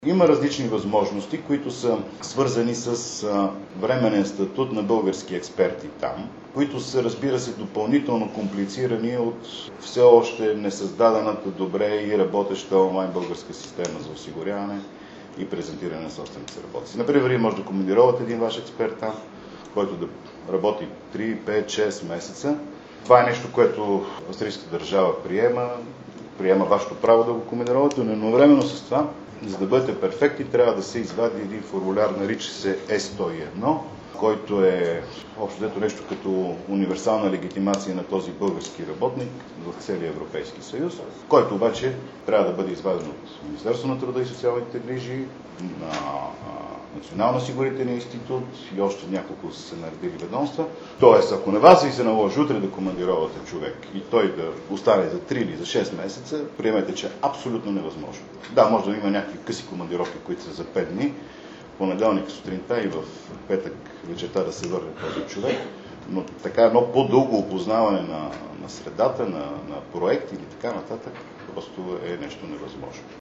Има различни възможности, които са свързани с временен статут на български експерти там, които са, разбира се, допълнително комплицирани от все още несъздадената добре и работеща онлайн българска система за осигуряване и презентиране на собствените работници. Например, вие може да командировате един ваш експерт там, който да работи 3, 5, 6 месеца. Това е нещо, което австрийската държава приема вашето право да го командировате, но едновременно с това, за да бъдете перфектни, трябва да се извади един формуляр, нарича се Е101, който е общо взето нещо като универсална легитимация на този български работник в целия Европейски съюз, който обаче трябва да бъде изваден от Министерството на труда и социалните грижи, на Националния осигурителен институт и още няколко са се наредили ведомства. Тоест, ако на вас ви се наложи утре да командировате човек и той да остане за 3 или за 6 месеца, приемете, че е абсолютно невъзможно. Да, може да има някакви къси командировки, които са за 5 дни, понеделник сутринта и в петък вечерта да се върне този човек, но така едно по-дълго опознаване на средата, на проект или така нататък, просто е нещо невъзможно.